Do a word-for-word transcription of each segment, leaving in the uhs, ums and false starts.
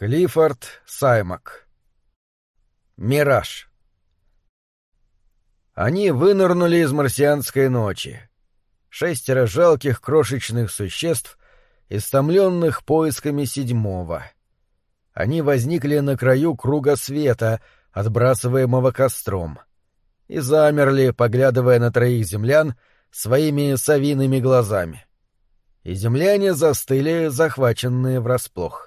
Клиффорд Саймак. Мираж. Они вынырнули из марсианской ночи. Шестеро жалких крошечных существ, истомленных поисками седьмого. Они возникли на краю круга света, отбрасываемого костром, и замерли, поглядывая на троих землян своими совиными глазами. И земляне застыли, захваченные врасплох.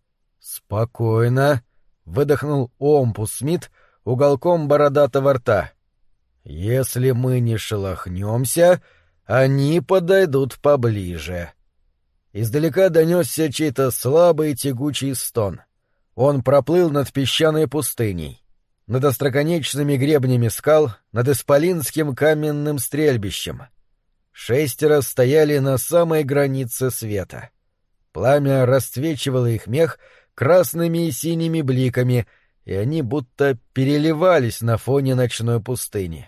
«Спокойно», — выдохнул Омпус Смит уголком бородатого рта. «Если мы не шелохнемся, они подойдут поближе». Издалека донесся чей-то слабый тягучий стон. Он проплыл над песчаной пустыней, над остроконечными гребнями скал, над исполинским каменным стрельбищем. Шестеро стояли на самой границе света. Пламя расцвечивало их мех красными и синими бликами, и они будто переливались на фоне ночной пустыни.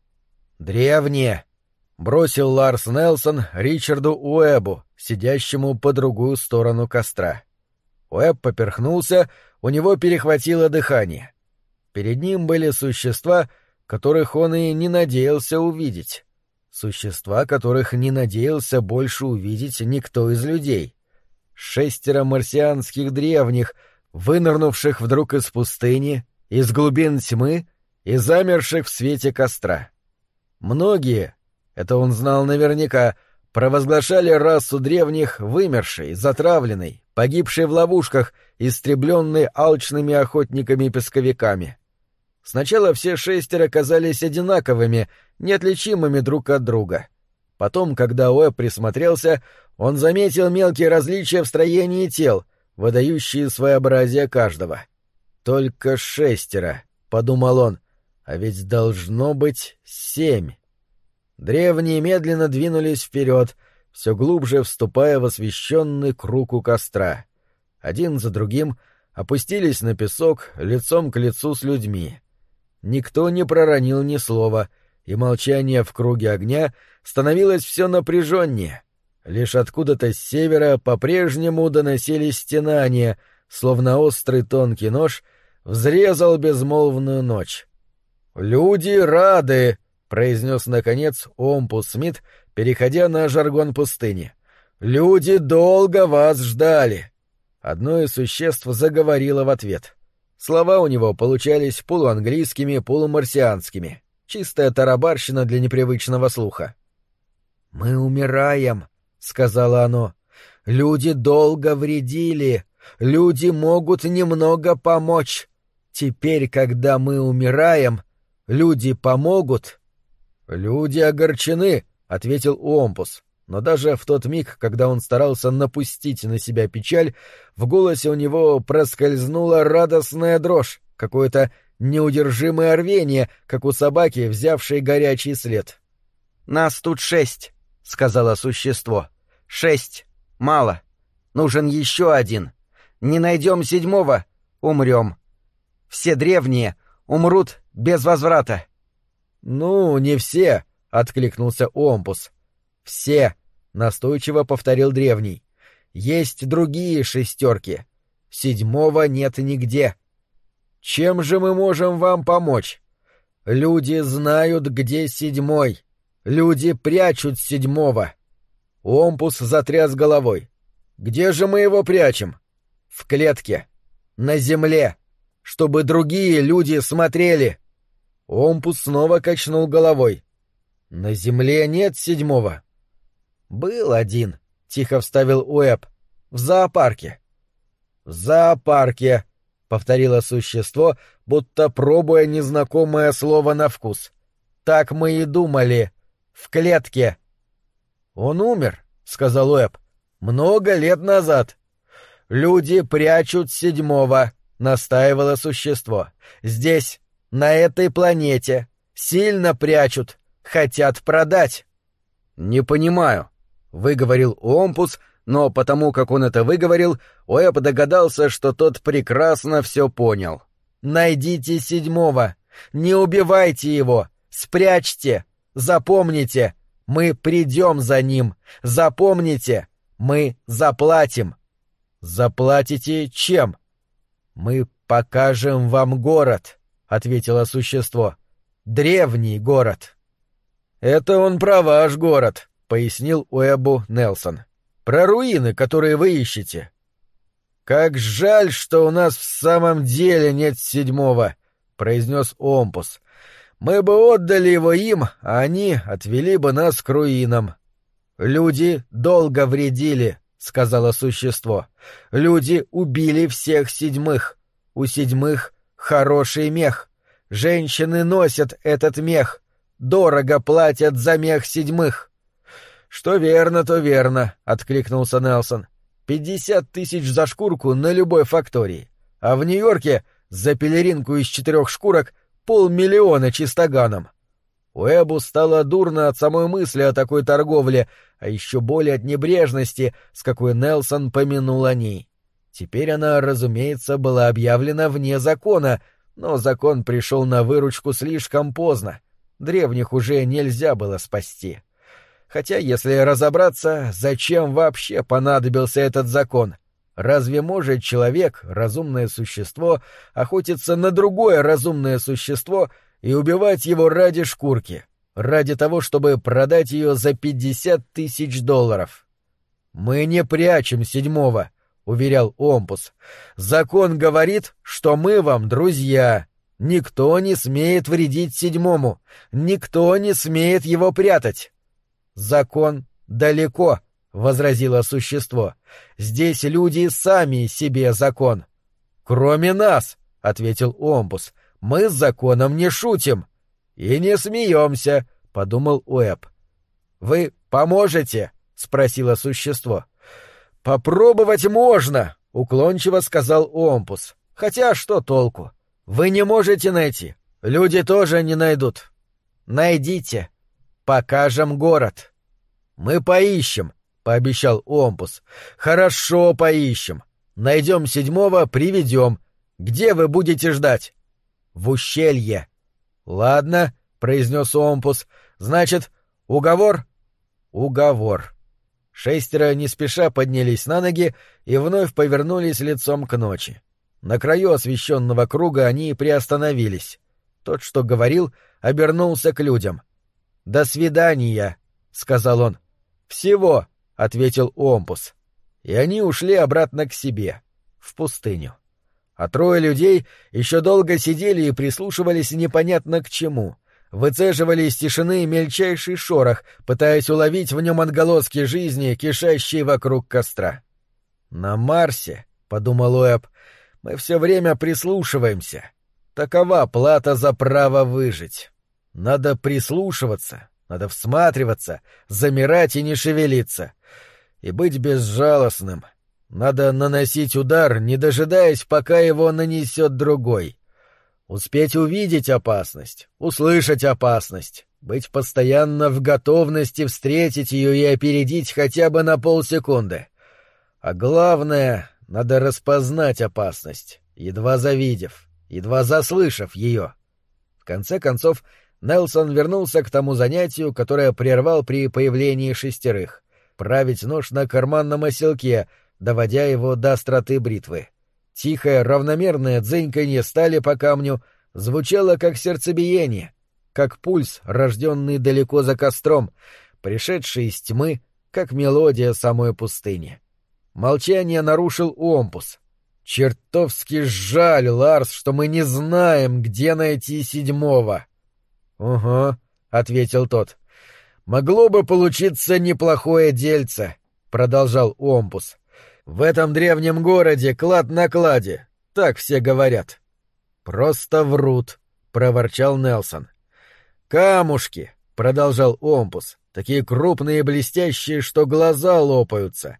«Древние!» — бросил Ларс Нельсон Ричарду Уэббу, сидящему по другую сторону костра. Уэбб поперхнулся, у него перехватило дыхание. Перед ним были существа, которых он и не надеялся увидеть. Существа, которых не надеялся больше увидеть никто из людей. Шестеро марсианских древних, вынырнувших вдруг из пустыни, из глубин тьмы и замерших в свете костра. Многие, это он знал наверняка, провозглашали расу древних вымершей, затравленной, погибшей в ловушках, истребленной алчными охотниками-песковиками. Сначала все шестеро казались одинаковыми, неотличимыми друг от друга. Потом, когда Уэбб присмотрелся, он заметил мелкие различия в строении тел, выдающие своеобразие каждого. «Только шестеро», — подумал он, — «а ведь должно быть семь». Древние медленно двинулись вперед, все глубже вступая в освещенный круг у костра. Один за другим опустились на песок лицом к лицу с людьми. Никто не проронил ни слова, и молчание в круге огня становилось все напряженнее. Лишь откуда-то с севера по-прежнему доносились стенания, словно острый тонкий нож взрезал безмолвную ночь. «Люди рады!» — произнес, наконец, Омпус Смит, переходя на жаргон пустыни. «Люди долго вас ждали!» Одно из существ заговорило в ответ. Слова у него получались полуанглийскими, полумарсианскими. Чистая тарабарщина для непривычного слуха. «Мы умираем», — сказала оно. «Люди долго вредили. Люди могут немного помочь. Теперь, когда мы умираем, люди помогут». «Люди огорчены», — ответил Омпус. Но даже в тот миг, когда он старался напустить на себя печаль, в голосе у него проскользнула радостная дрожь, какое-то неудержимое рвение, как у собаки, взявшей горячий след. «Нас тут шесть», — сказала существо. «Шесть. Мало. Нужен еще один. Не найдем седьмого — умрем. Все древние умрут без возврата». «Ну, не все», — откликнулся Омпус. «Все», — настойчиво повторил древний. «Есть другие шестерки. Седьмого нет нигде. Чем же мы можем вам помочь? Люди знают, где седьмой. Люди прячут седьмого». Омпус затряс головой. «Где же мы его прячем?» «В клетке. На земле. Чтобы другие люди смотрели». Омпус снова качнул головой. «На земле нет седьмого». «Был один», — тихо вставил Уэбб. «В зоопарке». «В зоопарке», — повторило существо, будто пробуя незнакомое слово на вкус. «Так мы и думали. В клетке». «Он умер», — сказал Уэбб. «Много лет назад». «Люди прячут седьмого», — настаивало существо. «Здесь, на этой планете. Сильно прячут. Хотят продать». «Не понимаю», — выговорил Омпус, но потому как он это выговорил, Уэбб догадался, что тот прекрасно все понял. «Найдите седьмого. Не убивайте его. Спрячьте. Запомните. Мы придем за ним. Запомните. Мы заплатим». «Заплатите чем?» «Мы покажем вам город», — ответило существо. «Древний город». «Это он про ваш город», — пояснил Уэббу Нелсон. «Про руины, которые вы ищете». «Как жаль, что у нас в самом деле нет седьмого», — произнес Омпус. «Мы бы отдали его им, а они отвели бы нас к руинам». «Люди долго вредили», — сказала существо. «Люди убили всех седьмых. У седьмых хороший мех. Женщины носят этот мех. Дорого платят за мех седьмых». «Что верно, то верно», — откликнулся Нелсон. «Пятьдесят тысяч за шкурку на любой фактории. А в Нью-Йорке за пелеринку из четырех шкурок полмиллиона чистоганом». Уэббу стало дурно от самой мысли о такой торговле, а еще более от небрежности, с какой Нелсон помянул о ней. Теперь она, разумеется, была объявлена вне закона, но закон пришел на выручку слишком поздно. Древних уже нельзя было спасти. Хотя, если разобраться, зачем вообще понадобился этот закон? Разве может человек, разумное существо, охотиться на другое разумное существо и убивать его ради шкурки, ради того, чтобы продать ее за пятьдесят тысяч долларов? «Мы не прячем седьмого», — уверял Омпус. «Закон говорит, что мы вам друзья. Никто не смеет вредить седьмому, никто не смеет его прятать». «Закон далеко», — возразило существо. «Здесь люди сами себе закон». «Кроме нас», — ответил Омпус, — «мы с законом не шутим». «И не смеемся», — подумал Уэбб. «Вы поможете?» — спросило существо. «Попробовать можно», — уклончиво сказал Омпус. «Хотя что толку? Вы не можете найти. Люди тоже не найдут». «Найдите. Покажем город». «Мы поищем», — пообещал Омпус. «Хорошо поищем. Найдем седьмого, приведем. Где вы будете ждать?» «В ущелье». «Ладно», — произнес Омпус. «Значит, уговор?» «Уговор». Шестеро не спеша поднялись на ноги и вновь повернулись лицом к ночи. На краю освещенного круга они приостановились. Тот, что говорил, обернулся к людям. «До свидания», — сказал он. «Всего», — ответил Омпус. И они ушли обратно к себе, в пустыню. А трое людей еще долго сидели и прислушивались непонятно к чему. Выцеживали из тишины мельчайший шорох, пытаясь уловить в нем отголоски жизни, кишащие вокруг костра. «На Марсе», — подумал Уэбб, — «мы все время прислушиваемся. Такова плата за право выжить. Надо прислушиваться, надо всматриваться, замирать и не шевелиться. И быть безжалостным. Надо наносить удар, не дожидаясь, пока его нанесет другой. Успеть увидеть опасность, услышать опасность, быть постоянно в готовности встретить ее и опередить хотя бы на полсекунды. А главное, надо распознать опасность, едва завидев, едва заслышав ее». В конце концов, Нелсон вернулся к тому занятию, которое прервал при появлении шестерых — править нож на карманном оселке, доводя его до остроты бритвы. Тихое, равномерное дзыньканье стали по камню звучало как сердцебиение, как пульс, рожденный далеко за костром, пришедший из тьмы, как мелодия самой пустыни. Молчание нарушил Омпус. «Чертовски жаль, Ларс, что мы не знаем, где найти седьмого». «Угу», — ответил тот. «Могло бы получиться неплохое дельце», — продолжал Омпус. «В этом древнем городе клад на кладе, так все говорят». «Просто врут», — проворчал Нелсон. «Камушки», — продолжал Омпус, — «такие крупные и блестящие, что глаза лопаются.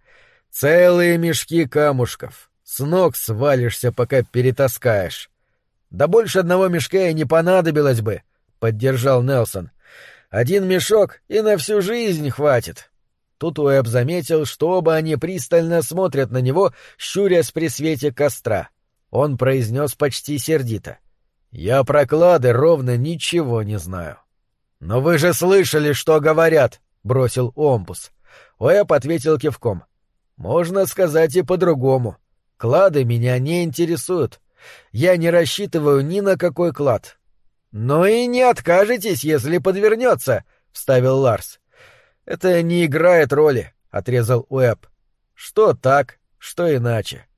Целые мешки камушков. С ног свалишься, пока перетаскаешь». «Да больше одного мешка и не понадобилось бы», — поддержал Нелсон. «Один мешок и на всю жизнь хватит». Тут Уэбб заметил, что оба они пристально смотрят на него, щурясь при свете костра. Он произнес почти сердито: «Я про клады ровно ничего не знаю». «Но вы же слышали, что говорят», — бросил Омпус. Уэбб ответил кивком. «Можно сказать и по-другому. Клады меня не интересуют. Я не рассчитываю ни на какой клад». «Но и не откажетесь, если подвернется», — вставил Ларс. «Это не играет роли», — отрезал Уэбб. «Что так, что иначе».